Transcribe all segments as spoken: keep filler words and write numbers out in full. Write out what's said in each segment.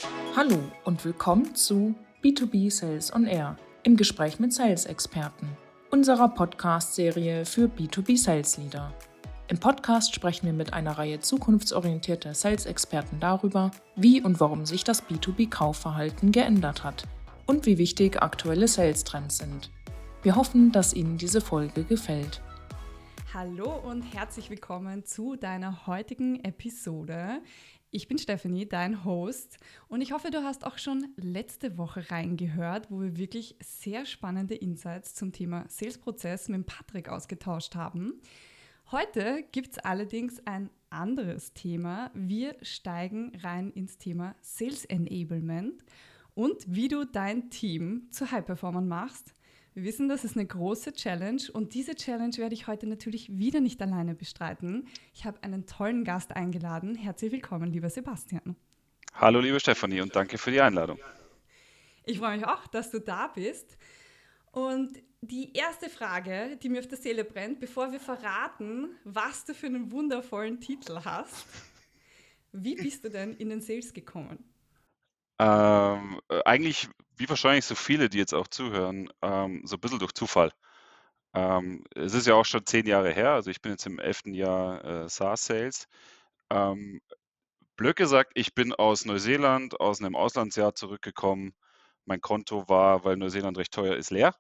Hallo und willkommen zu B zwei B Sales on Air im Gespräch mit Sales-Experten, unserer Podcast-Serie für B zwei B Sales Leader. Im Podcast sprechen wir mit einer Reihe zukunftsorientierter Sales-Experten darüber, wie und warum sich das B zwei B-Kaufverhalten geändert hat und wie wichtig aktuelle Sales-Trends sind. Wir hoffen, dass Ihnen diese Folge gefällt. Hallo und herzlich willkommen zu deiner heutigen Episode. Ich bin Stephanie, dein Host, und ich hoffe, du hast auch schon letzte Woche reingehört, wo wir wirklich sehr spannende Insights zum Thema Sales-Prozess mit Patrick ausgetauscht haben. Heute gibt es allerdings ein anderes Thema. Wir steigen rein ins Thema Sales Enablement und wie du dein Team zu High-Performern machst. Wir wissen, das ist eine große Challenge, und diese Challenge werde ich heute natürlich wieder nicht alleine bestreiten. Ich habe einen tollen Gast eingeladen. Herzlich willkommen, lieber Sebastian. Hallo liebe Stephanie und danke für die Einladung. Ich freue mich auch, dass du da bist. Und die erste Frage, die mir auf der Seele brennt, bevor wir verraten, was du für einen wundervollen Titel hast: Wie bist du denn in den Sales gekommen? Ähm, äh, eigentlich, wie wahrscheinlich so viele, die jetzt auch zuhören, ähm, so ein bisschen durch Zufall. Ähm, es ist ja auch schon zehn Jahre her, also ich bin jetzt im elften Jahr äh, SaaS-Sales. Ähm, blöd gesagt, ich bin aus Neuseeland, aus einem Auslandsjahr zurückgekommen. Mein Konto war, weil Neuseeland recht teuer ist, leer.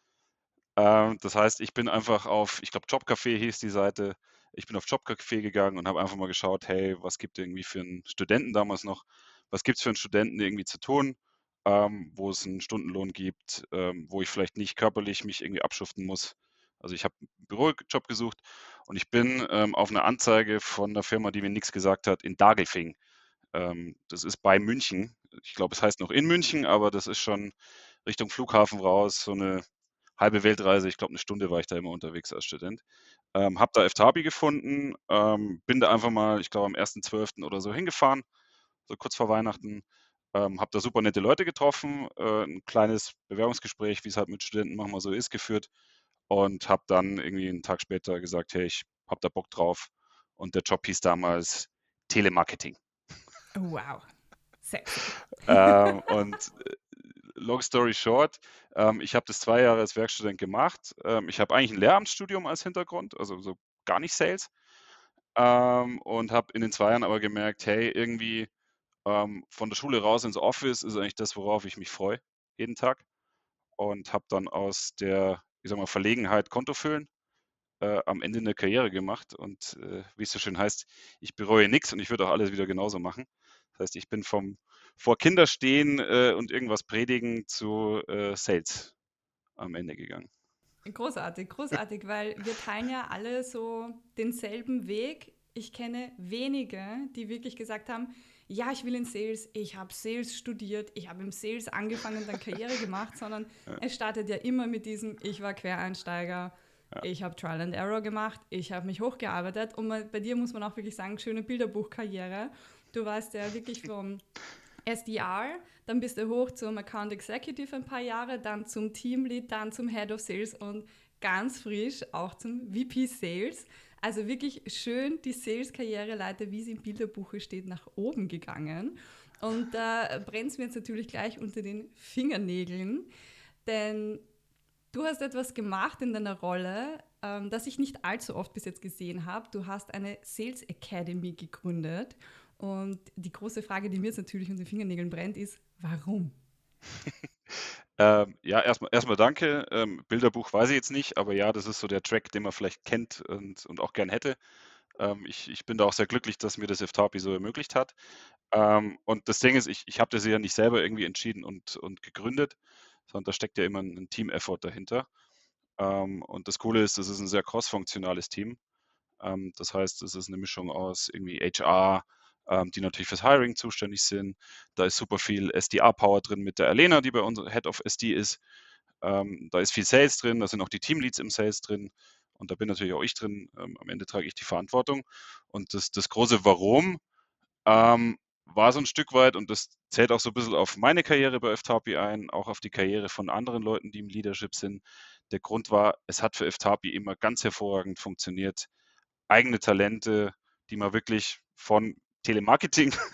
Ähm, das heißt, ich bin einfach auf, ich glaube, Jobcafé hieß die Seite. Ich bin auf Jobcafé gegangen und habe einfach mal geschaut, hey, was gibt irgendwie für einen Studenten damals noch, was gibt es für einen Studenten irgendwie zu tun, ähm, wo es einen Stundenlohn gibt, ähm, wo ich vielleicht nicht körperlich mich irgendwie abschuften muss. Also ich habe einen Bürojob gesucht und ich bin ähm, auf eine Anzeige von einer Firma, die mir nichts gesagt hat, in Dagelfing. Ähm, das ist bei München. Ich glaube, es heißt noch in München, aber das ist schon Richtung Flughafen raus, so eine halbe Weltreise. Ich glaube, eine Stunde war ich da immer unterwegs als Student. Ähm, habe da F-Tabi gefunden, ähm, bin da einfach mal, ich glaube, am ersten zwölften oder so hingefahren, so kurz vor Weihnachten. Ähm, habe da super nette Leute getroffen, äh, ein kleines Bewerbungsgespräch, wie es halt mit Studenten manchmal so ist, geführt, und habe dann irgendwie einen Tag später gesagt, hey, ich habe da Bock drauf. Und der Job hieß damals Telemarketing. Oh, wow, sexy. Ähm, und äh, long story short, ähm, ich habe das zwei Jahre als Werkstudent gemacht. Ähm, ich habe eigentlich ein Lehramtsstudium als Hintergrund, also so gar nicht Sales. Ähm, und habe in den zwei Jahren aber gemerkt, hey, irgendwie ähm, von der Schule raus ins Office ist eigentlich das, worauf ich mich freue, jeden Tag. Und habe dann aus der, ich sag mal, Verlegenheit Konto füllen äh, am Ende eine Karriere gemacht. Und äh, wie es so schön heißt, ich bereue nichts und ich würde auch alles wieder genauso machen. Das heißt, ich bin vom vor Kinder stehen äh, und irgendwas predigen zu äh, Sales am Ende gegangen. Großartig, großartig, weil wir teilen ja alle so denselben Weg. Ich kenne wenige, die wirklich gesagt haben, ja, ich will in Sales, ich habe Sales studiert, ich habe im Sales angefangen, dann Karriere gemacht, sondern Ja, es startet ja immer mit diesem, ich war Quereinsteiger, ja. ich habe Trial and Error gemacht, ich habe mich hochgearbeitet, und bei dir muss man auch wirklich sagen, schöne Bilderbuchkarriere. Du warst ja wirklich vom S D R, dann bist du hoch zum Account Executive ein paar Jahre, dann zum Teamlead, dann zum Head of Sales und ganz frisch auch zum V P Sales. Also wirklich schön die Sales-Karriereleiter, wie sie im Bilderbuche steht, nach oben gegangen. Und da brennt es mir jetzt natürlich gleich unter den Fingernägeln, denn du hast etwas gemacht in deiner Rolle, ähm, das ich nicht allzu oft bis jetzt gesehen habe. Du hast eine Sales Academy gegründet. Und die große Frage, die mir jetzt natürlich unter den Fingernägeln brennt, ist, warum? Ähm, ja, erstmal erstmal danke. Ähm, Bilderbuch weiß ich jetzt nicht, aber ja, das ist so der Track, den man vielleicht kennt und, und auch gern hätte. Ähm, ich, ich bin da auch sehr glücklich, dass mir das F-Tabi so ermöglicht hat. Ähm, und das Ding ist, ich, ich habe das ja nicht selber irgendwie entschieden und, und gegründet, sondern da steckt ja immer ein, ein Team-Effort dahinter. Ähm, und das Coole ist, das ist ein sehr cross-funktionales Team. Ähm, das heißt, es ist eine Mischung aus irgendwie H R, ähm, die natürlich fürs Hiring zuständig sind. Da ist super viel S D R-Power drin mit der Elena, die bei uns Head of S D ist. Ähm, da ist viel Sales drin, da sind auch die Teamleads im Sales drin. Und da bin natürlich auch ich drin. Ähm, am Ende trage ich die Verantwortung. Und das, das große Warum ähm, war so ein Stück weit, und das zählt auch so ein bisschen auf meine Karriere bei F-Tabi ein, auch auf die Karriere von anderen Leuten, die im Leadership sind. Der Grund war, es hat für F-Tabi immer ganz hervorragend funktioniert, eigene Talente, die man wirklich von Telemarketing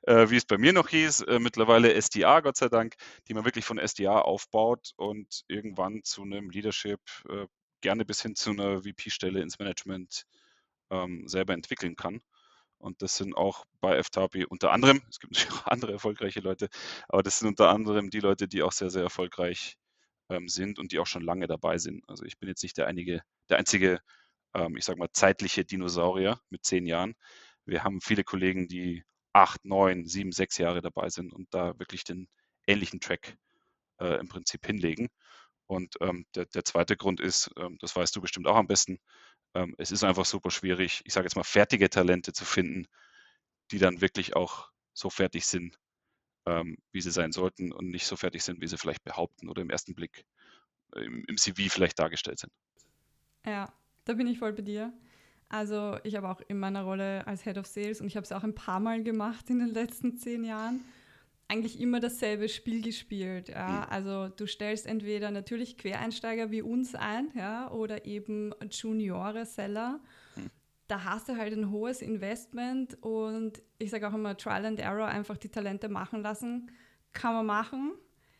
äh, wie es bei mir noch hieß, äh, mittlerweile S D A, Gott sei Dank, die man wirklich von S D A aufbaut und irgendwann zu einem Leadership, äh, gerne bis hin zu einer V P-Stelle ins Management ähm, selber entwickeln kann. Und das sind auch bei F T A P I unter anderem, es gibt natürlich auch andere erfolgreiche Leute, aber das sind unter anderem die Leute, die auch sehr, sehr erfolgreich ähm, sind und die auch schon lange dabei sind. Also ich bin jetzt nicht der, einige, der einzige, ähm, ich sag mal, zeitliche Dinosaurier mit zehn Jahren. Wir haben viele Kollegen, die acht, neun, sieben, sechs Jahre dabei sind und da wirklich den ähnlichen Track äh, im Prinzip hinlegen. Und ähm, der, der zweite Grund ist, ähm, das weißt du bestimmt auch am besten, ähm, es ist einfach super schwierig, ich sage jetzt mal, fertige Talente zu finden, die dann wirklich auch so fertig sind, ähm, wie sie sein sollten und nicht so fertig sind, wie sie vielleicht behaupten oder im ersten Blick äh, im, im C V vielleicht dargestellt sind. Ja, da bin ich voll bei dir. Also ich habe auch in meiner Rolle als Head of Sales, und ich habe es auch ein paar Mal gemacht in den letzten zehn Jahren, eigentlich immer dasselbe Spiel gespielt. Ja? Hm. Also du stellst entweder natürlich Quereinsteiger wie uns ein, ja, oder eben Juniore-Seller. Hm. Da hast du halt ein hohes Investment und ich sage auch immer Trial and Error, einfach die Talente machen lassen. Kann man machen,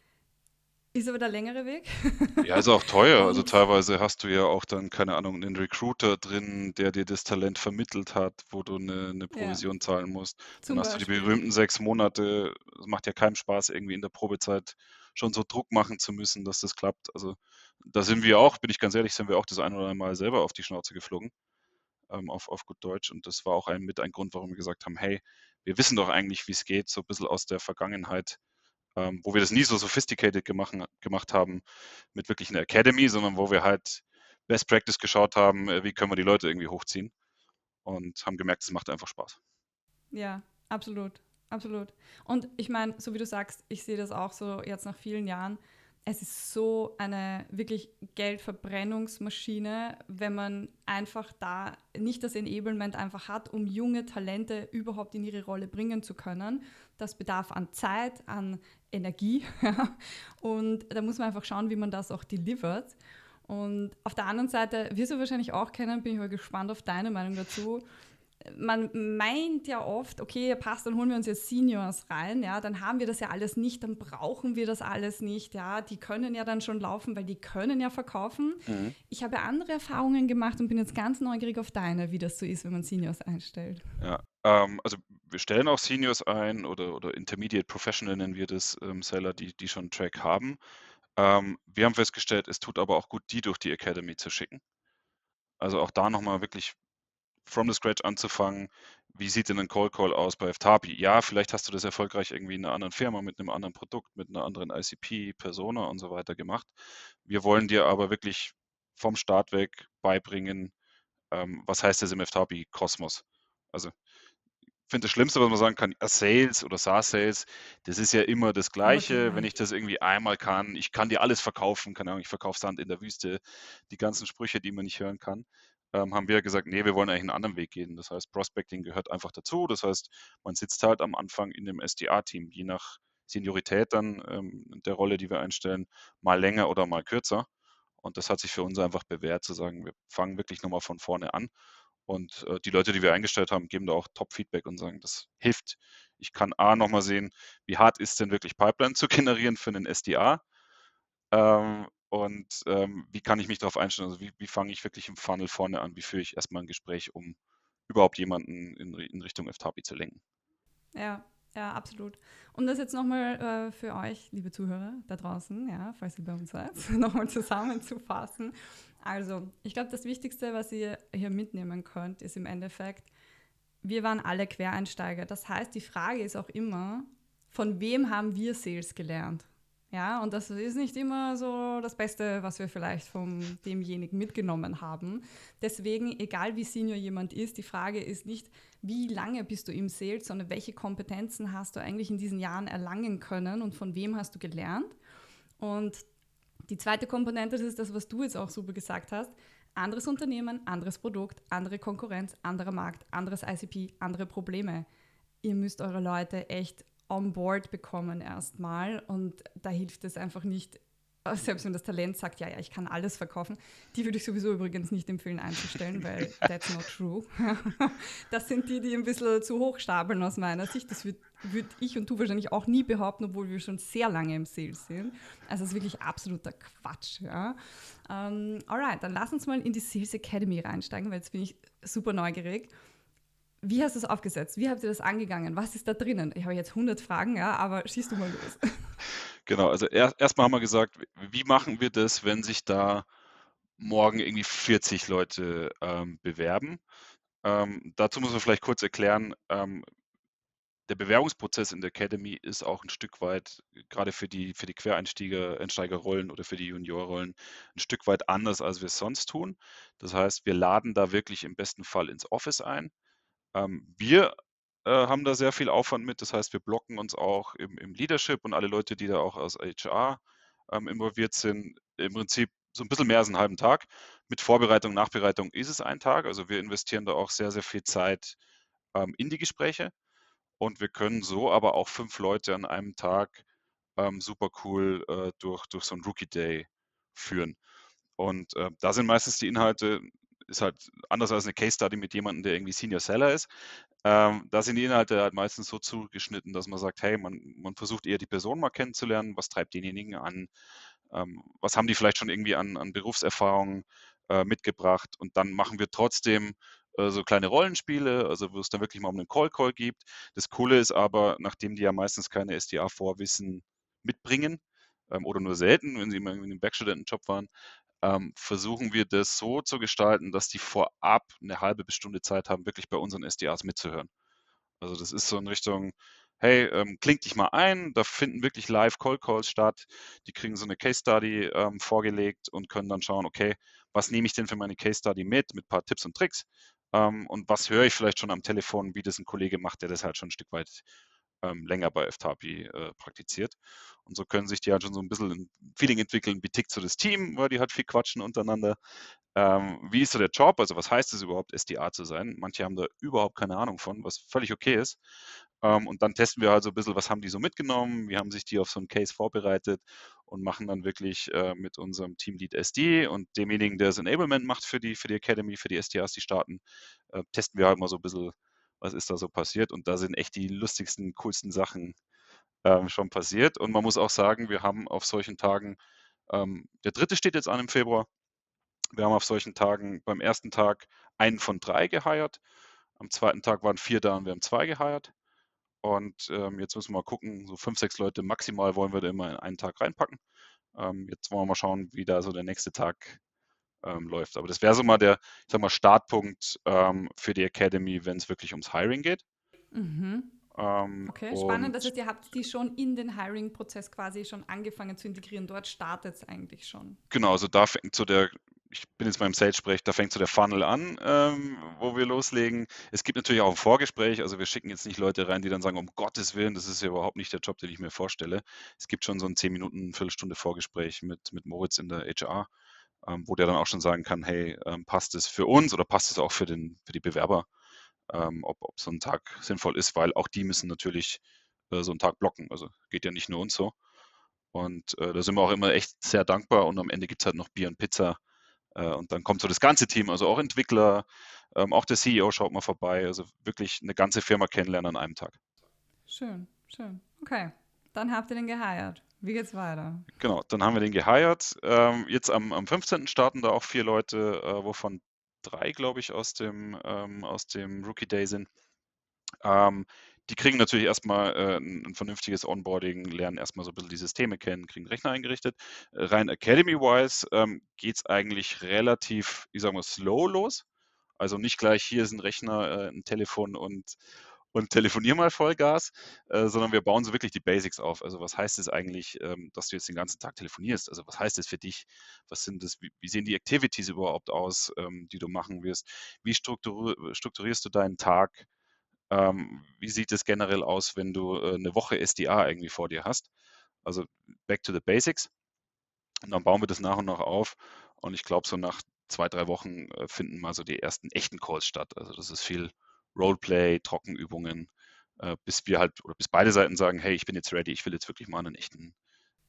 ist aber der längere Weg. Ja, ist auch teuer. Also Und teilweise hast du ja auch dann, keine Ahnung, einen Recruiter drin, der dir das Talent vermittelt hat, wo du eine, eine ja, Provision zahlen musst. Dann zum hast du die Beispiel. berühmten sechs Monate. Es macht ja keinen Spaß, irgendwie in der Probezeit schon so Druck machen zu müssen, dass das klappt. Also da sind wir auch, bin ich ganz ehrlich, sind wir auch das ein oder andere Mal selber auf die Schnauze geflogen, ähm, auf, auf gut Deutsch. Und das war auch ein, mit ein Grund, warum wir gesagt haben, hey, wir wissen doch eigentlich, wie es geht, so ein bisschen aus der Vergangenheit, ähm, wo wir das nie so sophisticated gemacht, gemacht haben mit wirklich einer Academy, sondern wo wir halt Best Practice geschaut haben, äh, wie können wir die Leute irgendwie hochziehen und haben gemerkt, es macht einfach Spaß. Ja, absolut, absolut. Und ich meine, so wie du sagst, ich sehe das auch so jetzt nach vielen Jahren. Es ist so eine wirklich Geldverbrennungsmaschine, wenn man einfach da nicht das Enablement einfach hat, um junge Talente überhaupt in ihre Rolle bringen zu können. Das bedarf an Zeit, an Energie. Und da muss man einfach schauen, wie man das auch delivert. Und auf der anderen Seite, wirst du wahrscheinlich auch kennen, bin ich mal gespannt auf deine Meinung dazu. Man meint ja oft, okay, passt, dann holen wir uns jetzt Seniors rein, ja, dann haben wir das ja alles nicht, dann brauchen wir das alles nicht, ja, die können ja dann schon laufen, weil die können ja verkaufen. Mhm. Ich habe andere Erfahrungen gemacht und bin jetzt ganz neugierig auf deine, wie das so ist, wenn man Seniors einstellt. Ja, ähm, also wir stellen auch Seniors ein oder, oder Intermediate Professional nennen wir das, ähm, Seller, die, die schon einen Track haben. Ähm, wir haben festgestellt, es tut aber auch gut, die durch die Academy zu schicken. Also auch da nochmal wirklich from the scratch anzufangen. Wie sieht denn ein Cold Call aus bei F T A P I? Ja, vielleicht hast du das erfolgreich irgendwie in einer anderen Firma mit einem anderen Produkt, mit einer anderen I C P, Persona und so weiter gemacht. Wir wollen dir aber wirklich vom Start weg beibringen, ähm, was heißt das im F T A P I-Kosmos? Also ich finde das Schlimmste, was man sagen kann, ja, Sales oder SaaS-Sales, das ist ja immer das Gleiche. Wenn Homogen. ich das irgendwie einmal kann, ich kann dir alles verkaufen, keine Ahnung, ich verkaufe Sand in der Wüste, die ganzen Sprüche, die man nicht hören kann, ähm, haben wir gesagt, nee, wir wollen eigentlich einen anderen Weg gehen. Das heißt, Prospecting gehört einfach dazu. Das heißt, man sitzt halt am Anfang in dem S D A-Team, je nach Seniorität dann ähm, der Rolle, die wir einstellen, mal länger oder mal kürzer. Und das hat sich für uns einfach bewährt, zu sagen, wir fangen wirklich nochmal von vorne an. Und äh, die Leute, die wir eingestellt haben, geben da auch Top-Feedback und sagen, das hilft. Ich kann A nochmal sehen, wie hart ist denn wirklich Pipeline zu generieren für einen S D A ähm, und ähm, wie kann ich mich darauf einstellen, also wie, wie fange ich wirklich im Funnel vorne an, wie führe ich erstmal ein Gespräch, um überhaupt jemanden in, in Richtung F T A P I zu lenken. Ja, ja, absolut. Um das jetzt nochmal äh, für euch, liebe Zuhörer da draußen, ja, falls ihr bei uns seid, nochmal zusammenzufassen. Also, ich glaube, das Wichtigste, was ihr hier mitnehmen könnt, ist im Endeffekt, wir waren alle Quereinsteiger. Das heißt, die Frage ist auch immer, von wem haben wir Sales gelernt? Ja, und das ist nicht immer so das Beste, was wir vielleicht von demjenigen mitgenommen haben. Deswegen, egal wie senior jemand ist, die Frage ist nicht, wie lange bist du im Sales, sondern welche Kompetenzen hast du eigentlich in diesen Jahren erlangen können und von wem hast du gelernt? Und die zweite Komponente, das ist das, was du jetzt auch super gesagt hast. Anderes Unternehmen, anderes Produkt, andere Konkurrenz, anderer Markt, anderes I C P, andere Probleme. Ihr müsst eure Leute echt on board bekommen erstmal und da hilft es einfach nicht, selbst wenn das Talent sagt, ja, ja, ich kann alles verkaufen, die würde ich sowieso übrigens nicht empfehlen einzustellen, weil that's not true. Das sind die, die ein bisschen zu hoch stapeln aus meiner Sicht. Das würde würd ich und du wahrscheinlich auch nie behaupten, obwohl wir schon sehr lange im Sales sind. Also es ist wirklich absoluter Quatsch. Ja. Um, alright, dann lass uns mal in die Sales Academy reinsteigen, weil jetzt bin ich super neugierig. Wie hast du es aufgesetzt? Wie habt ihr das angegangen? Was ist da drinnen? Ich habe jetzt hundert Fragen, ja, aber schießt du mal los. Genau, also erst erstmal haben wir gesagt, wie machen wir das, wenn sich da morgen irgendwie vierzig Leute ähm, bewerben? Ähm, dazu muss man vielleicht kurz erklären, ähm, der Bewerbungsprozess in der Academy ist auch ein Stück weit, gerade für die, für die Quereinsteiger, Einsteigerrollen oder für die Juniorrollen, ein Stück weit anders, als wir es sonst tun. Das heißt, wir laden da wirklich im besten Fall ins Office ein. Ähm, wir äh, haben da sehr viel Aufwand mit. Das heißt, wir blocken uns auch im, im Leadership und alle Leute, die da auch aus H R ähm, involviert sind, im Prinzip so ein bisschen mehr als einen halben Tag. Mit Vorbereitung, Nachbereitung ist es ein Tag. Also wir investieren da auch sehr, sehr viel Zeit ähm, in die Gespräche. Und wir können so aber auch fünf Leute an einem Tag ähm, super cool äh, durch, durch so einen Rookie Day führen. Und äh, da sind meistens die Inhalte, ist halt anders als eine Case Study mit jemandem, der irgendwie Senior Seller ist. Ähm, da sind die Inhalte halt meistens so zugeschnitten, dass man sagt, hey, man, man versucht eher die Person mal kennenzulernen, was treibt denjenigen an, ähm, was haben die vielleicht schon irgendwie an, an Berufserfahrung äh, mitgebracht, und dann machen wir trotzdem äh, so kleine Rollenspiele, also wo es dann wirklich mal um einen Call-Call gibt. Das Coole ist aber, nachdem die ja meistens keine S D A-Vorwissen mitbringen ähm, oder nur selten, wenn sie immer in einem Werkstudentenjob waren, ähm, versuchen wir das so zu gestalten, dass die vorab eine halbe bis Stunde Zeit haben, wirklich bei unseren S D As mitzuhören. Also das ist so in Richtung, hey, ähm, klingt dich mal ein, da finden wirklich live Call Calls statt. Die kriegen so eine Case Study ähm, vorgelegt und können dann schauen, okay, was nehme ich denn für meine Case Study mit, mit ein paar Tipps und Tricks, ähm, und was höre ich vielleicht schon am Telefon, wie das ein Kollege macht, der das halt schon ein Stück weit ähm, länger bei F T A P I äh, praktiziert. Und so können sich die halt schon so ein bisschen ein Feeling entwickeln, wie tickt so das Team, weil die halt viel quatschen untereinander. Ähm, wie ist so der Job? Also was heißt es überhaupt, S D A zu sein? Manche haben da überhaupt keine Ahnung von, was völlig okay ist. Ähm, und dann testen wir halt so ein bisschen, was haben die so mitgenommen, wie haben sich die auf so einen Case vorbereitet, und machen dann wirklich äh, mit unserem Teamlead S D und demjenigen, der das Enablement macht für die, für die Academy, für die S D As, die starten, äh, testen wir halt mal so ein bisschen, was ist da so passiert. Und da sind echt die lustigsten, coolsten Sachen ähm, schon passiert. Und man muss auch sagen, wir haben auf solchen Tagen, ähm, der dritte steht jetzt an im Februar, wir haben auf solchen Tagen beim ersten Tag einen von drei geheiert. Am zweiten Tag waren vier da und wir haben zwei geheiert. Und ähm, jetzt müssen wir mal gucken, so fünf, sechs Leute maximal wollen wir da immer in einen Tag reinpacken. Ähm, jetzt wollen wir mal schauen, wie da so der nächste Tag ähm, läuft. Aber das wäre so mal der, ich sag mal, Startpunkt ähm, für die Academy, wenn es wirklich ums Hiring geht. Mhm. Ähm, Okay, spannend. Das und heißt, ihr habt die schon in den Hiring-Prozess quasi schon angefangen zu integrieren. Dort startet es eigentlich schon. genau, also da fängt so der, ich bin jetzt mal im Sales-Sprech, da fängt so der Funnel an, ähm, wo wir loslegen. Es gibt natürlich auch ein Vorgespräch, also wir schicken jetzt nicht Leute rein, die dann sagen, um Gottes Willen, das ist ja überhaupt nicht der Job, den ich mir vorstelle. Es gibt schon so ein zehn Minuten, Viertelstunde Vorgespräch mit, mit Moritz in der H R, ähm, wo der dann auch schon sagen kann, hey, ähm, passt es für uns oder passt es auch für, den, für die Bewerber, ähm, ob, ob so ein Tag sinnvoll ist, weil auch die müssen natürlich äh, so einen Tag blocken. Also geht ja nicht nur uns so. Und äh, da sind wir auch immer echt sehr dankbar, und am Ende gibt es halt noch Bier und Pizza. Äh, und dann kommt so das ganze Team, also auch Entwickler, ähm, auch der C E O schaut mal vorbei. Also wirklich eine ganze Firma kennenlernen an einem Tag. Schön, schön. Okay, dann habt ihr den geheiert. Wie geht's weiter? Genau, dann haben wir den geheiert. Ähm, jetzt am, am fünfzehnten starten da auch vier Leute, äh, wovon drei, glaube ich, aus dem, ähm, aus dem Rookie Day sind. Ähm, die kriegen natürlich erstmal äh, ein, ein vernünftiges Onboarding, lernen erstmal so ein bisschen die Systeme kennen, kriegen Rechner eingerichtet. Äh, rein Academy-wise ähm, geht es eigentlich relativ, ich sag mal, slow los. Also nicht gleich, hier ist ein Rechner, äh, ein Telefon und, und telefonier mal Vollgas, äh, sondern wir bauen so wirklich die Basics auf. Also was heißt es eigentlich, ähm, dass du jetzt den ganzen Tag telefonierst? Also was heißt es für dich? Was sind das, wie, wie sehen die Activities überhaupt aus, ähm, die du machen wirst? Wie strukturi strukturierst du deinen Tag? Ähm, wie sieht es generell aus, wenn du äh, eine Woche S D A irgendwie vor dir hast? Also back to the basics. Und dann bauen wir das nach und nach auf. Und ich glaube, so nach zwei, drei Wochen äh, finden mal so die ersten echten Calls statt. Also das ist viel Roleplay, Trockenübungen, äh, bis wir halt oder bis beide Seiten sagen, hey, ich bin jetzt ready, ich will jetzt wirklich mal einen echten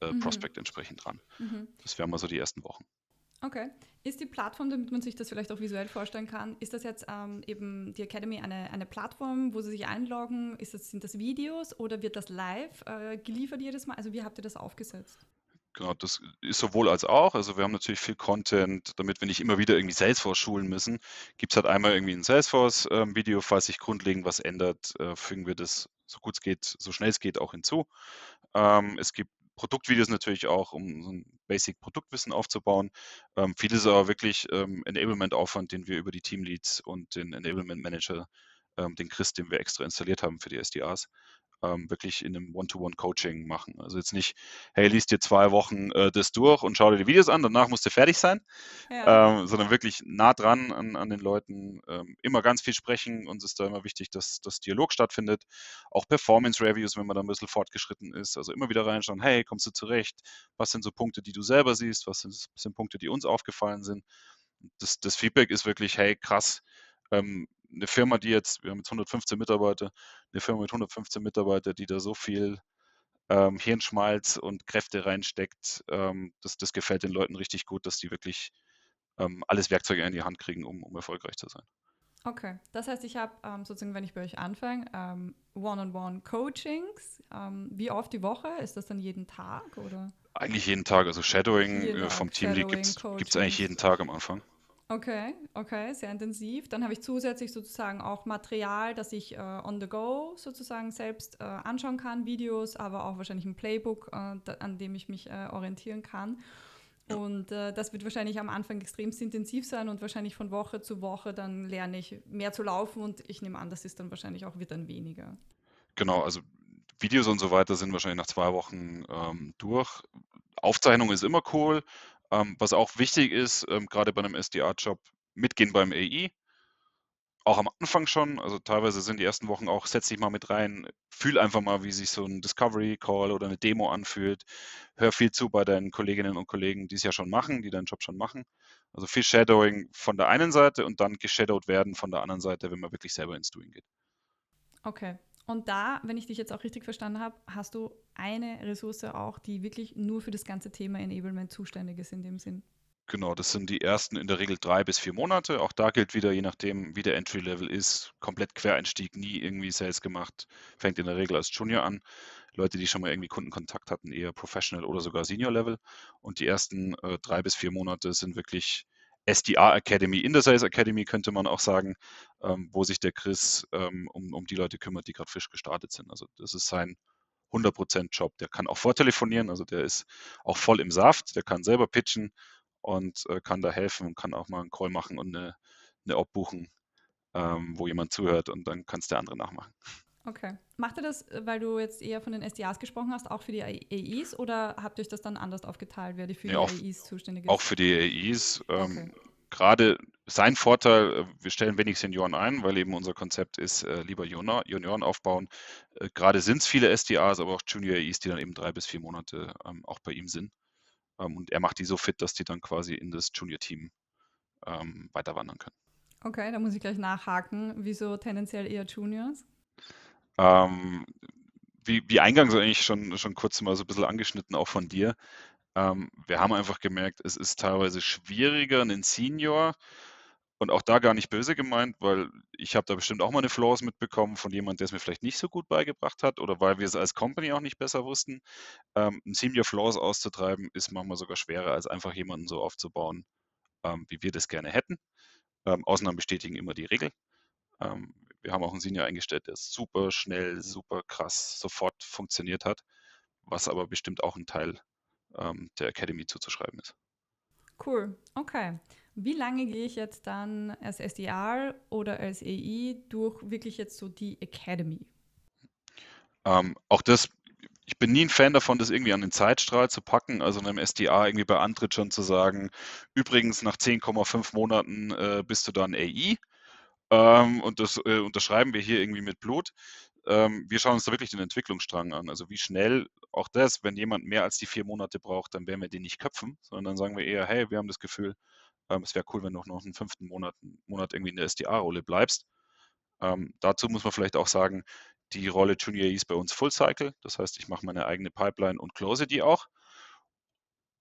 äh, Mhm. Prospect entsprechend ran. Mhm. Das wären mal so die ersten Wochen. Okay. Ist die Plattform, damit man sich das vielleicht auch visuell vorstellen kann, ist das jetzt ähm, eben die Academy eine, eine Plattform, wo Sie sich einloggen? Ist das, sind das Videos oder wird das live äh, geliefert jedes Mal? Also wie habt ihr das aufgesetzt? Genau, das ist sowohl als auch. Also wir haben natürlich viel Content, damit wir nicht immer wieder irgendwie Salesforce schulen müssen. Gibt es halt einmal irgendwie ein Salesforce-Video, falls sich grundlegend was ändert, äh, fügen wir das so gut es geht, so schnell es geht auch hinzu. Ähm, es gibt Produktvideos natürlich auch, um so ein Basic-Produktwissen aufzubauen. Ähm, vieles ist aber wirklich ähm, Enablement-Aufwand, den wir über die Teamleads und den Enablement-Manager, ähm, den Chris, den wir extra installiert haben für die S D As, ähm, wirklich in einem One-to-One-Coaching machen. Also jetzt nicht, hey, liest dir zwei Wochen äh, das durch und schau dir die Videos an, danach musst du fertig sein, Ja. ähm, sondern wirklich nah dran an, an den Leuten, ähm, immer ganz viel sprechen. Uns ist da immer wichtig, dass das Dialog stattfindet. Auch Performance-Reviews, wenn man da ein bisschen fortgeschritten ist. Also immer wieder reinschauen, hey, kommst du zurecht? Was sind so Punkte, die du selber siehst? Was sind, sind Punkte, die uns aufgefallen sind? Das, das Feedback ist wirklich, hey, krass, ähm, eine Firma, die jetzt, wir haben jetzt hundertfünfzehn Mitarbeiter, eine Firma mit hundertfünfzehn Mitarbeiter, die da so viel ähm, Hirnschmalz und Kräfte reinsteckt, ähm, das, das gefällt den Leuten richtig gut, dass die wirklich ähm, alles Werkzeuge in die Hand kriegen, um, um erfolgreich zu sein. Okay, das heißt, ich habe ähm, sozusagen, wenn ich bei euch anfange, ähm, One-on-One-Coachings. Ähm, wie oft die Woche? Ist das dann jeden Tag oder? Eigentlich jeden Tag, also Shadowing Jeden äh, vom Tag, Teamlead gibt Shadowing, es eigentlich Coachings. jeden Tag am Anfang. Okay, okay, sehr intensiv. Dann habe ich zusätzlich sozusagen auch Material, das ich äh, on the go sozusagen selbst äh, anschauen kann, Videos, aber auch wahrscheinlich ein Playbook, äh, da, an dem ich mich äh, orientieren kann. Ja. Und äh, das wird wahrscheinlich am Anfang extremst intensiv sein und wahrscheinlich von Woche zu Woche dann lerne ich mehr zu laufen und ich nehme an, das ist dann wahrscheinlich auch wird dann weniger. Genau, also Videos und so weiter sind wahrscheinlich nach zwei Wochen ähm, durch. Aufzeichnung ist immer cool. Ähm, was auch wichtig ist, ähm, gerade bei einem S D A-Job, mitgehen beim A I. Auch am Anfang schon, also teilweise sind die ersten Wochen auch, setz dich mal mit rein, fühl einfach mal, wie sich so ein Discovery Call oder eine Demo anfühlt. Hör viel zu bei deinen Kolleginnen und Kollegen, die es ja schon machen, die deinen Job schon machen. Also viel Shadowing von der einen Seite und dann geshadowed werden von der anderen Seite, wenn man wirklich selber ins Doing geht. Okay. Und da, wenn ich dich jetzt auch richtig verstanden habe, hast du eine Ressource auch, die wirklich nur für das ganze Thema Enablement zuständig ist in dem Sinn. Genau, das sind die ersten in der Regel drei bis vier Monate. Auch da gilt wieder, je nachdem, wie der Entry-Level ist, komplett Quereinstieg, nie irgendwie Sales gemacht, fängt in der Regel als Junior an. Leute, die schon mal irgendwie Kundenkontakt hatten, eher Professional oder sogar Senior-Level. Und die ersten äh, drei bis vier Monate sind wirklich S D A Academy, in der Sales Academy könnte man auch sagen, ähm, wo sich der Chris ähm, um, um die Leute kümmert, die gerade frisch gestartet sind. Also das ist sein hundert Prozent Job. Der kann auch vortelefonieren, also der ist auch voll im Saft, der kann selber pitchen und äh, kann da helfen und kann auch mal einen Call machen und eine, eine Op buchen, ähm, wo jemand zuhört und dann kannst der andere nachmachen. Okay. Macht ihr das, weil du jetzt eher von den S D As gesprochen hast, auch für die A Is oder habt ihr euch das dann anders aufgeteilt, wer die für Nee, die auch, A Is zuständig auch ist? für die A Is. Okay. Ähm, gerade sein Vorteil, äh, wir stellen wenig Senioren ein, weil eben unser Konzept ist, äh, lieber Junior, Junioren aufbauen. Äh, gerade sind es viele S D As, aber auch Junior A Is, die dann eben drei bis vier Monate ähm, auch bei ihm sind. Ähm, und er macht die so fit, dass die dann quasi in das Junior-Team ähm, weiter wandern können. Okay, da muss ich gleich nachhaken. Wieso tendenziell eher Juniors? Ähm, wie, wie eingangs eigentlich schon, schon kurz mal so ein bisschen angeschnitten, auch von dir. Ähm, wir haben einfach gemerkt, es ist teilweise schwieriger, einen Senior, und auch da gar nicht böse gemeint, weil ich habe da bestimmt auch mal eine Flaws mitbekommen von jemand, der es mir vielleicht nicht so gut beigebracht hat oder weil wir es als Company auch nicht besser wussten. Ähm, ein Senior Flaws auszutreiben, ist manchmal sogar schwerer, als einfach jemanden so aufzubauen, ähm, wie wir das gerne hätten. Ähm, Ausnahmen bestätigen immer die Regel. Ähm, wir haben auch einen Senior eingestellt, der super schnell, super krass sofort funktioniert hat, was aber bestimmt auch ein Teil ähm, der Academy zuzuschreiben ist. Cool, okay. Wie lange gehe ich jetzt dann als S D R oder als A I durch wirklich jetzt so die Academy? Ähm, auch das, ich bin nie ein Fan davon, das irgendwie an den Zeitstrahl zu packen, also einem S D A irgendwie bei Antritt schon zu sagen, übrigens nach zehn Komma fünf Monaten äh, bist du dann A I. Ähm, und das äh, unterschreiben wir hier irgendwie mit Blut. Ähm, wir schauen uns da wirklich den Entwicklungsstrang an. Also wie schnell auch das, wenn jemand mehr als die vier Monate braucht, dann werden wir den nicht köpfen, sondern dann sagen wir eher, hey, wir haben das Gefühl, ähm, es wäre cool, wenn du noch einen fünften Monat, Monat irgendwie in der S D A-Rolle bleibst. Ähm, dazu muss man vielleicht auch sagen, die Rolle Junior ist bei uns Full Cycle. Das heißt, ich mache meine eigene Pipeline und close die auch.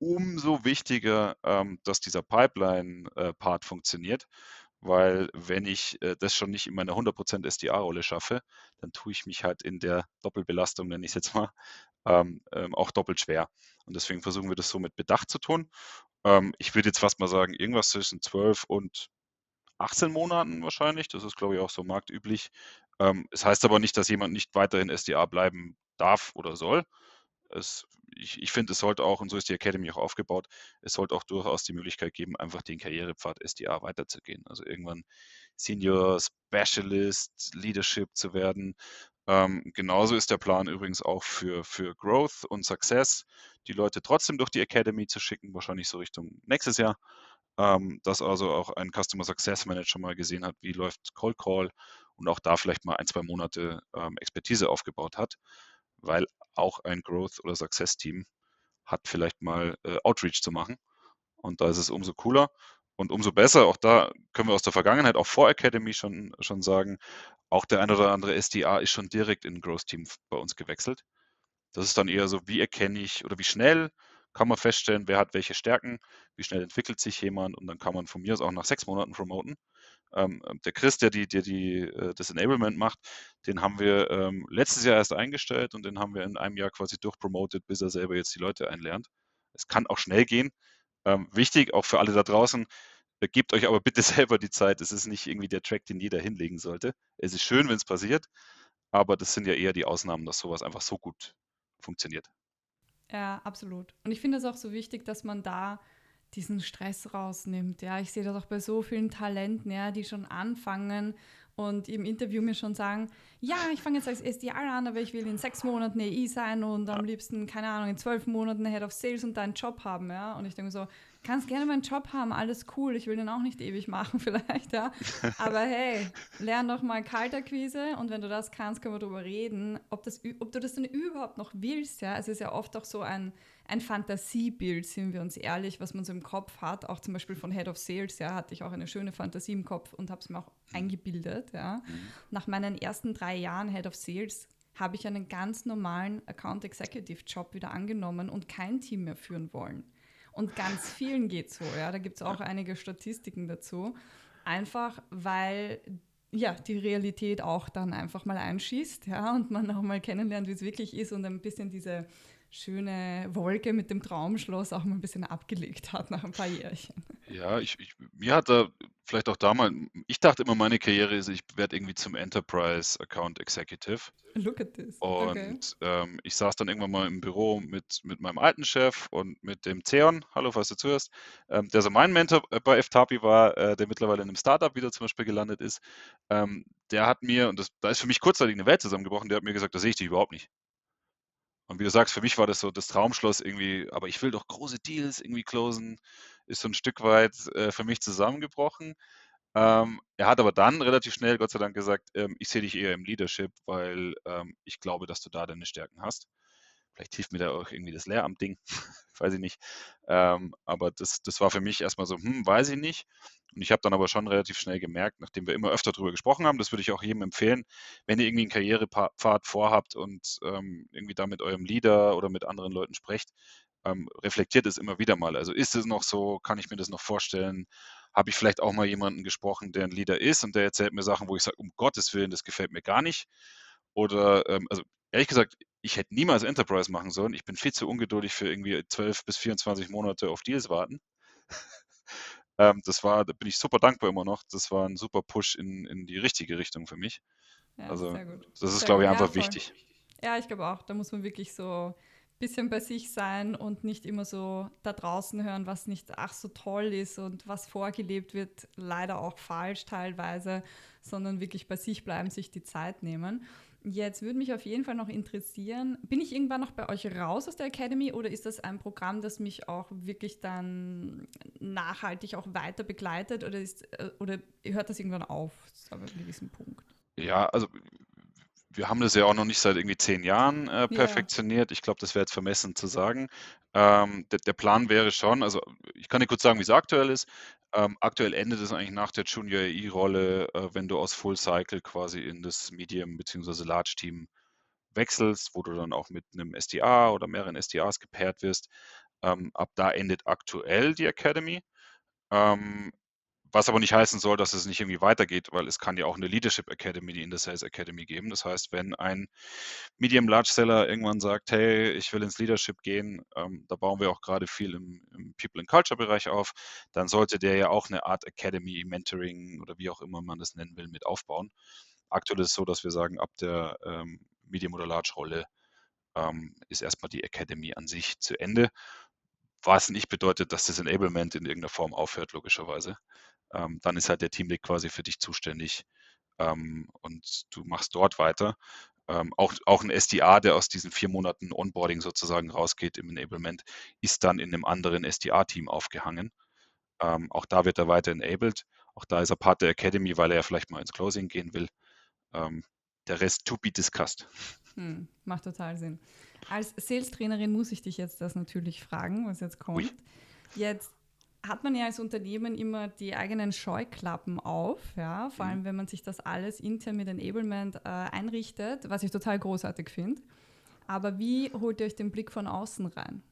umso wichtiger, ähm, dass dieser Pipeline-Part funktioniert, weil wenn ich äh, das schon nicht in meiner hundert Prozent S D A-Rolle schaffe, dann tue ich mich halt in der Doppelbelastung, nenne ich es jetzt mal, ähm, ähm, auch doppelt schwer. Und deswegen versuchen wir das so mit Bedacht zu tun. Ähm, ich würde jetzt fast mal sagen, irgendwas zwischen zwölf und achtzehn Monaten wahrscheinlich. Das ist, glaube ich, auch so marktüblich. Ähm, es heißt aber nicht, dass jemand nicht weiterhin S D A bleiben darf oder soll. Es, ich ich finde, es sollte auch, und so ist die Academy auch aufgebaut, es sollte auch durchaus die Möglichkeit geben, einfach den Karrierepfad S D A weiterzugehen. Also irgendwann Senior Specialist Leadership zu werden. Ähm, genauso ist der Plan übrigens auch für, für Growth und Success, die Leute trotzdem durch die Academy zu schicken, wahrscheinlich so Richtung nächstes Jahr, ähm, dass also auch ein Customer Success Manager mal gesehen hat, wie läuft Cold Call und auch da vielleicht mal ein, zwei Monate ähm, Expertise aufgebaut hat, weil auch ein Growth- oder Success-Team hat vielleicht mal äh, Outreach zu machen. Und da ist es umso cooler und umso besser. Auch da können wir aus der Vergangenheit, auch vor Academy schon, schon sagen, auch der ein oder andere S D A ist schon direkt in ein Growth-Team bei uns gewechselt. Das ist dann eher so, wie erkenne ich oder wie schnell kann man feststellen, wer hat welche Stärken, wie schnell entwickelt sich jemand und dann kann man von mir aus auch nach sechs Monaten promoten. Ähm, ähm, der Chris, der die, der die, äh, das Enablement macht, den haben wir ähm, letztes Jahr erst eingestellt und den haben wir in einem Jahr quasi durchpromotet, bis er selber jetzt die Leute einlernt. Es kann auch schnell gehen. Ähm, wichtig, auch für alle da draußen, äh, gebt euch aber bitte selber die Zeit. Es ist nicht irgendwie der Track, den jeder hinlegen sollte. Es ist schön, wenn es passiert, aber das sind ja eher die Ausnahmen, dass sowas einfach so gut funktioniert. Ja, absolut. Und ich finde es auch so wichtig, dass man da diesen Stress rausnimmt. Ja, ich sehe das auch bei so vielen Talenten, ja, die schon anfangen und im Interview mir schon sagen, ja, ich fange jetzt als S D R an, aber ich will in sechs Monaten A I sein und am liebsten, keine Ahnung, in zwölf Monaten Head of Sales und deinen Job haben, ja. Und ich denke so, kannst gerne meinen Job haben, alles cool, ich will den auch nicht ewig machen vielleicht, ja. Aber hey, lern doch mal Kaltakquise und wenn du das kannst, können wir darüber reden, ob, das, ob du das denn überhaupt noch willst, ja. Es ist ja oft auch so ein ein Fantasiebild, sind wir uns ehrlich, was man so im Kopf hat. Auch zum Beispiel von Head of Sales, ja, hatte ich auch eine schöne Fantasie im Kopf und habe es mir auch eingebildet. Ja. Mhm. Nach meinen ersten drei Jahren Head of Sales habe ich einen ganz normalen Account Executive Job wieder angenommen und kein Team mehr führen wollen. Und ganz vielen geht so, ja. Da gibt es auch einige Statistiken dazu. Einfach weil ja, die Realität auch dann einfach mal einschießt, ja, und man auch mal kennenlernt, wie es wirklich ist und ein bisschen diese schöne Wolke mit dem Traumschloss auch mal ein bisschen abgelegt hat nach ein paar Jährchen. Ja, ich, ich, mir hat da vielleicht auch damals, ich dachte immer, meine Karriere ist, ich werde irgendwie zum Enterprise Account Executive. Look at this. Okay. Und ähm, ich saß dann irgendwann mal im Büro mit, mit meinem alten Chef und mit dem Theon, hallo, falls du zuhörst, ähm, der so mein Mentor äh, bei F T A P I war, äh, der mittlerweile in einem Startup wieder zum Beispiel gelandet ist. Ähm, der hat mir, und das, da ist für mich kurzzeitig eine Welt zusammengebrochen, der hat mir gesagt, da sehe ich dich überhaupt nicht. Und wie du sagst, für mich war das so das Traumschloss irgendwie, aber ich will doch große Deals irgendwie closen, ist so ein Stück weit äh, für mich zusammengebrochen. Ähm, er hat aber dann relativ schnell, Gott sei Dank, gesagt, ähm, ich sehe dich eher im Leadership, weil ähm, ich glaube, dass du da deine Stärken hast. Vielleicht hilft mir da auch irgendwie das Lehramt-Ding, weiß ich nicht. Ähm, aber das, das war für mich erstmal so, hm, weiß ich nicht. Und ich habe dann aber schon relativ schnell gemerkt, nachdem wir immer öfter darüber gesprochen haben, das würde ich auch jedem empfehlen, wenn ihr irgendwie einen Karrierepfad vorhabt und ähm, irgendwie da mit eurem Leader oder mit anderen Leuten sprecht, ähm, reflektiert es immer wieder mal. Also ist es noch so, kann ich mir das noch vorstellen? Habe ich vielleicht auch mal jemanden gesprochen, der ein Leader ist und der erzählt mir Sachen, wo ich sage, um Gottes Willen, das gefällt mir gar nicht. Oder, ähm, also ehrlich gesagt, ich hätte niemals Enterprise machen sollen. Ich bin viel zu ungeduldig für irgendwie zwölf bis vierundzwanzig Monate auf Deals warten. ähm, das war, da bin ich super dankbar immer noch. Das war ein super Push in, in die richtige Richtung für mich. Ja, Also, sehr gut. das ist, Sehr glaube gut. ich, Ja, einfach voll. wichtig. Ja, ich glaube auch, da muss man wirklich so ein bisschen bei sich sein und nicht immer so da draußen hören, was nicht ach so toll ist und was vorgelebt wird, leider auch falsch teilweise, sondern wirklich bei sich bleiben, sich die Zeit nehmen. Jetzt würde mich auf jeden Fall noch interessieren, bin ich irgendwann noch bei euch raus aus der Academy oder ist das ein Programm, das mich auch wirklich dann nachhaltig auch weiter begleitet oder, ist, oder hört das irgendwann auf, zu einem gewissen Punkt? Ja, also wir haben das ja auch noch nicht seit irgendwie zehn Jahren äh, Ja. perfektioniert. Ich glaube, das wäre jetzt vermessen zu sagen. Ähm, der, der Plan wäre schon, also ich kann dir kurz sagen, wie es aktuell ist. Ähm, aktuell endet es eigentlich nach der Junior A I-Rolle, äh, wenn du aus Full Cycle quasi in das Medium bzw. Large Team wechselst, wo du dann auch mit einem S D A oder mehreren S D As gepaart wirst. Ähm, ab da endet aktuell die Academy. Ähm, was aber nicht heißen soll, dass es nicht irgendwie weitergeht, weil es kann ja auch eine Leadership Academy, die in der Sales Academy geben. Das heißt, wenn ein Medium Large Seller irgendwann sagt, hey, ich will ins Leadership gehen, ähm, da bauen wir auch gerade viel im, im People and Culture Bereich auf, dann sollte der ja auch eine Art Academy, Mentoring oder wie auch immer man das nennen will, mit aufbauen. Aktuell ist es so, dass wir sagen, ab der ähm, Medium oder Large Rolle ähm, ist erstmal die Academy an sich zu Ende. Was nicht bedeutet, dass das Enablement in irgendeiner Form aufhört, logischerweise. Ähm, dann ist halt der Teamlead quasi für dich zuständig ähm, und du machst dort weiter. Ähm, auch, auch ein S D A, der aus diesen vier Monaten Onboarding sozusagen rausgeht im Enablement, ist dann in einem anderen S D A-Team aufgehangen. Ähm, auch da wird er weiter enabled. Auch da ist er Part der Academy, weil er ja vielleicht mal ins Closing gehen will. Ähm, der Rest to be discussed. Hm, macht total Sinn. Als Sales-Trainerin muss ich dich jetzt das natürlich fragen, was jetzt kommt. Ui. Jetzt hat man ja als Unternehmen immer die eigenen Scheuklappen auf, ja, vor allem Mhm. wenn man sich das alles intern mit Enablement äh, einrichtet, was ich total großartig finde. Aber wie holt ihr euch den Blick von außen rein?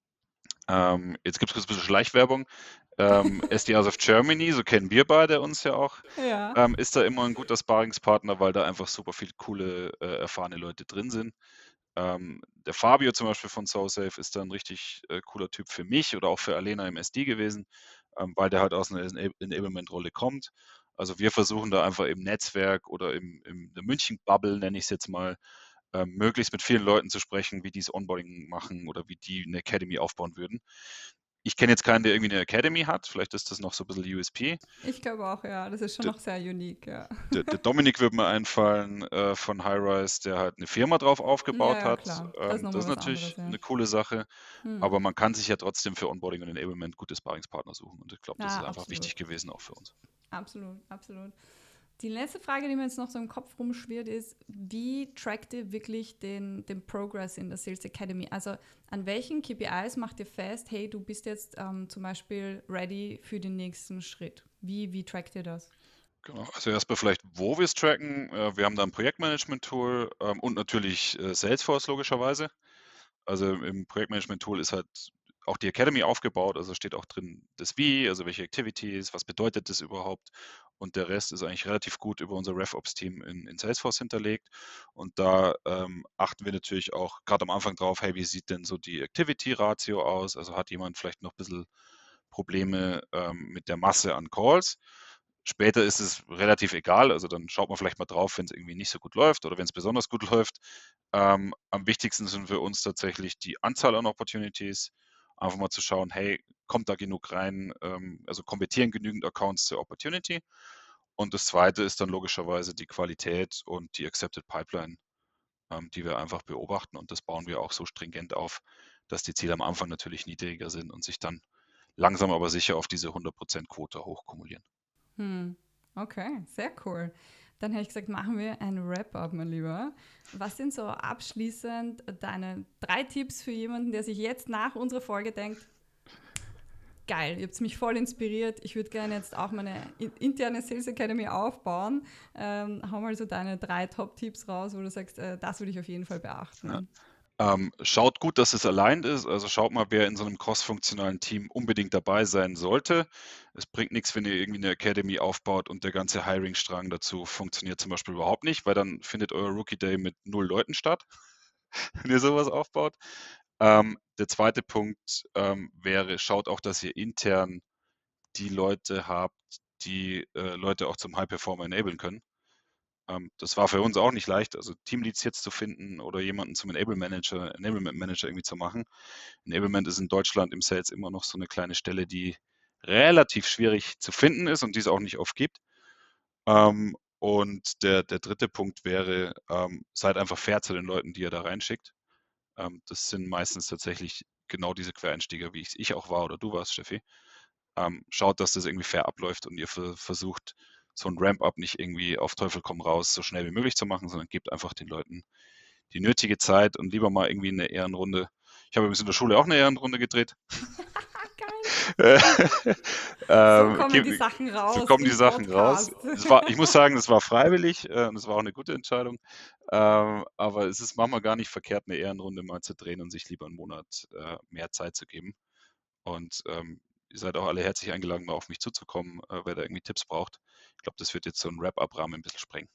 Ähm, jetzt gibt es kurz ein bisschen Schleichwerbung. Ähm, S D As of Germany, so kennen wir beide uns ja auch, Ja. ähm, ist da immer ein guter Sparingspartner, weil da einfach super viele coole, äh, erfahrene Leute drin sind. Ähm, der Fabio zum Beispiel von SoSafe ist da ein richtig äh, cooler Typ für mich oder auch für Alena im S D gewesen, ähm, weil der halt aus einer Ena- Enablement-Rolle kommt. Also wir versuchen da einfach im Netzwerk oder im, im der München-Bubble, nenne ich es jetzt mal, ähm, möglichst mit vielen Leuten zu sprechen, wie die das Onboarding machen oder wie die eine Academy aufbauen würden. Ich kenne jetzt keinen, der irgendwie eine Academy hat. Vielleicht ist das noch so ein bisschen U S P. Ich glaube auch, ja, das ist schon Der, noch sehr unique, ja. der, der Dominik wird mir einfallen äh, von Highrise, der halt eine Firma drauf Ja, aufgebaut ja, hat. klar. Das ist Ähm, das nochmal ist was anderes, natürlich ja. eine coole Sache, Hm. aber man kann sich ja trotzdem für Onboarding und Enablement gute Sparringspartner suchen. Und ich glaube, das Ja, ist einfach absolut. wichtig gewesen auch für uns. Absolut, absolut. Die letzte Frage, die mir jetzt noch so im Kopf rumschwirrt, ist, wie trackt ihr wirklich den, den Progress in der Sales Academy? Also an welchen K P Is macht ihr fest, hey, du bist jetzt ähm, zum Beispiel ready für den nächsten Schritt? Wie, wie trackt ihr das? Genau, also erstmal vielleicht, wo wir es tracken. Äh, wir haben da ein Projektmanagement-Tool ähm, und natürlich äh, Salesforce logischerweise. Also im Projektmanagement-Tool ist halt auch die Academy aufgebaut, also steht auch drin das Wie, also welche Activities, was bedeutet das überhaupt, und der Rest ist eigentlich relativ gut über unser RevOps-Team in, in Salesforce hinterlegt, und da ähm, achten wir natürlich auch gerade am Anfang drauf, hey, wie sieht denn so die Activity-Ratio aus, also hat jemand vielleicht noch ein bisschen Probleme ähm, mit der Masse an Calls. Später ist es relativ egal, also dann schaut man vielleicht mal drauf, wenn es irgendwie nicht so gut läuft oder wenn es besonders gut läuft. Ähm, am wichtigsten sind für uns tatsächlich die Anzahl an Opportunities. Einfach mal zu schauen, hey, kommt da genug rein, ähm, also konvertieren genügend Accounts zur Opportunity. Und das zweite ist dann logischerweise die Qualität und die Accepted Pipeline, ähm, die wir einfach beobachten. Und das bauen wir auch so stringent auf, dass die Ziele am Anfang natürlich niedriger sind und sich dann langsam aber sicher auf diese hundert Prozent Quote hochkumulieren. Hm. Okay, sehr cool. Dann hätte ich gesagt, machen wir ein Wrap-up, mein Lieber. Was sind so abschließend deine drei Tipps für jemanden, der sich jetzt nach unserer Folge denkt, geil, ihr habt mich voll inspiriert, ich würde gerne jetzt auch meine interne Sales Academy aufbauen. Ähm, hau mal so deine drei Top-Tipps raus, wo du sagst, äh, das würde ich auf jeden Fall beachten. Ja. Ähm, schaut gut, dass es aligned ist. Also schaut mal, wer in so einem cross-funktionalen Team unbedingt dabei sein sollte. Es bringt nichts, wenn ihr irgendwie eine Academy aufbaut und der ganze Hiring-Strang dazu funktioniert zum Beispiel überhaupt nicht, weil dann findet euer Rookie Day mit null Leuten statt, wenn ihr sowas aufbaut. Ähm, der zweite Punkt ähm, wäre, schaut auch, dass ihr intern die Leute habt, die äh, Leute auch zum High-Performer enablen können. Ähm, das war für uns auch nicht leicht, also Teamleads jetzt zu finden oder jemanden zum Enable Manager, Enablement Manager irgendwie zu machen. Enablement ist in Deutschland im Sales immer noch so eine kleine Stelle, die relativ schwierig zu finden ist und die es auch nicht oft gibt. Ähm, und der, der dritte Punkt wäre, ähm, seid einfach fair zu den Leuten, die ihr da reinschickt. Ähm, das sind meistens tatsächlich genau diese Quereinsteiger, wie ich, ich auch war oder du warst, Steffi. Ähm, schaut, dass das irgendwie fair abläuft und ihr ver versucht, so ein Ramp-up nicht irgendwie auf Teufel komm raus so schnell wie möglich zu machen, sondern gebt einfach den Leuten die nötige Zeit und lieber mal irgendwie eine Ehrenrunde. Ich habe übrigens in der Schule auch eine Ehrenrunde gedreht. Geil. Äh, So ähm, kommen die gib- Sachen so raus kommen die im Sachen raus. Podcast. Es war, ich muss sagen, das war freiwillig äh, und es war auch eine gute Entscheidung. Ähm, aber es ist manchmal gar nicht verkehrt, eine Ehrenrunde mal zu drehen und sich lieber einen Monat äh, mehr Zeit zu geben. Und ähm, ihr seid auch alle herzlich eingeladen, mal auf mich zuzukommen, äh, wer da irgendwie Tipps braucht. Ich glaube, das wird jetzt so einen Wrap-up-Rahmen ein bisschen sprengen.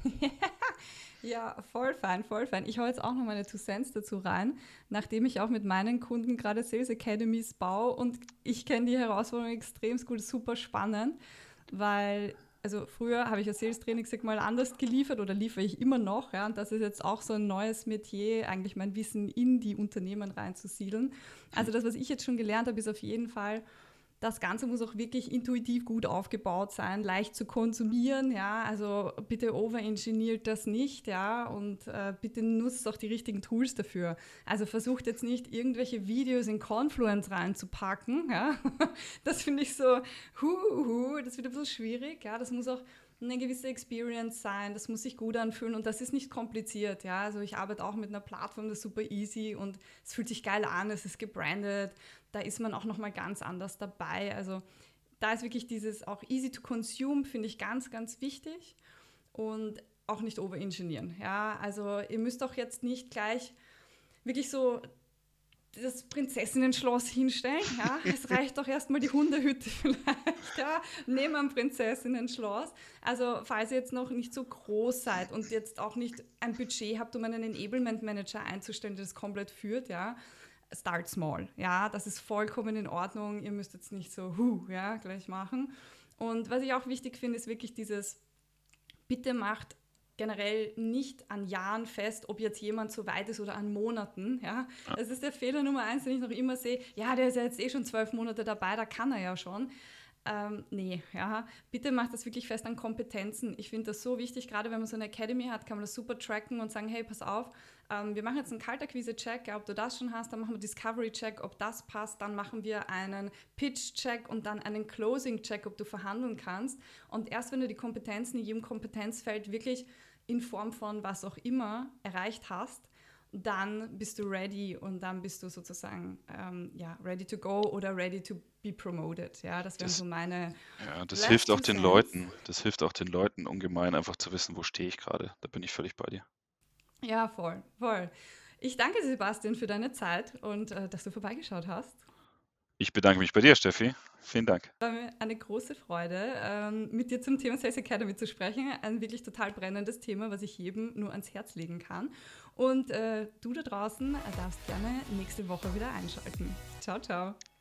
Ja, voll fein, voll fein. Ich hau jetzt auch noch meine Two Cents dazu rein, nachdem ich auch mit meinen Kunden gerade Sales Academies baue und ich kenne die Herausforderung extrem gut, super spannend, weil also früher habe ich ja Sales Training sag mal anders geliefert oder liefere ich immer noch, ja, und das ist jetzt auch so ein neues Metier, eigentlich mein Wissen in die Unternehmen reinzusiedeln. Also das, was ich jetzt schon gelernt habe, ist auf jeden Fall, das Ganze muss auch wirklich intuitiv gut aufgebaut sein, leicht zu konsumieren, ja, also bitte overengineert das nicht, ja, und äh, bitte nutzt auch die richtigen Tools dafür. Also versucht jetzt nicht irgendwelche Videos in Confluence reinzupacken, ja, das finde ich so, hu, hu, das wird ein bisschen schwierig, ja, das muss auch eine gewisse Experience sein, das muss sich gut anfühlen und das ist nicht kompliziert, ja, also ich arbeite auch mit einer Plattform, das ist super easy und es fühlt sich geil an, es ist gebrandet, da ist man auch nochmal ganz anders dabei, also da ist wirklich dieses auch easy to consume, finde ich ganz, ganz wichtig und auch nicht overengineeren, ja, also ihr müsst auch jetzt nicht gleich wirklich so das Prinzessinnen-Schloss hinstellen. Ja? Es reicht doch erstmal die Hundehütte vielleicht, ja? Neben einem Prinzessinnen-Schloss. Also falls ihr jetzt noch nicht so groß seid und jetzt auch nicht ein Budget habt, um einen Enablement-Manager einzustellen, der das komplett führt, ja, start small. Ja? Das ist vollkommen in Ordnung. Ihr müsst jetzt nicht so hu, ja, gleich machen. Und was ich auch wichtig finde, ist wirklich dieses, bitte macht generell nicht an Jahren fest, ob jetzt jemand so weit ist oder an Monaten. Ja? Das ist der Fehler Nummer eins, den ich noch immer sehe. Ja, der ist ja jetzt eh schon zwölf Monate dabei, da kann er ja schon. Ähm, nee, ja, bitte macht das wirklich fest an Kompetenzen. Ich finde das so wichtig, gerade wenn man so eine Academy hat, kann man das super tracken und sagen, hey, pass auf, ähm, wir machen jetzt einen Kaltakquise-Check, ja, ob du das schon hast, dann machen wir Discovery-Check, ob das passt, dann machen wir einen Pitch-Check und dann einen Closing-Check, ob du verhandeln kannst. Und erst wenn du die Kompetenzen in jedem Kompetenzfeld wirklich in Form von was auch immer erreicht hast, dann bist du ready und dann bist du sozusagen ähm, ja, ready to go oder ready to be promoted. Ja, das wären Das, so meine ja, das last hilft two auch den cents. Leuten. Das hilft auch den Leuten ungemein, einfach zu wissen, wo stehe ich gerade. Da bin ich völlig bei dir. Ja, voll, voll. Ich danke dir, Sebastian, für deine Zeit und äh, dass du vorbeigeschaut hast. Ich bedanke mich bei dir, Steffi. Vielen Dank. War mir eine große Freude, ähm, mit dir zum Thema Sales Academy zu sprechen. Ein wirklich total brennendes Thema, was ich jedem nur ans Herz legen kann. Und äh, du da draußen darfst gerne nächste Woche wieder einschalten. Ciao, ciao.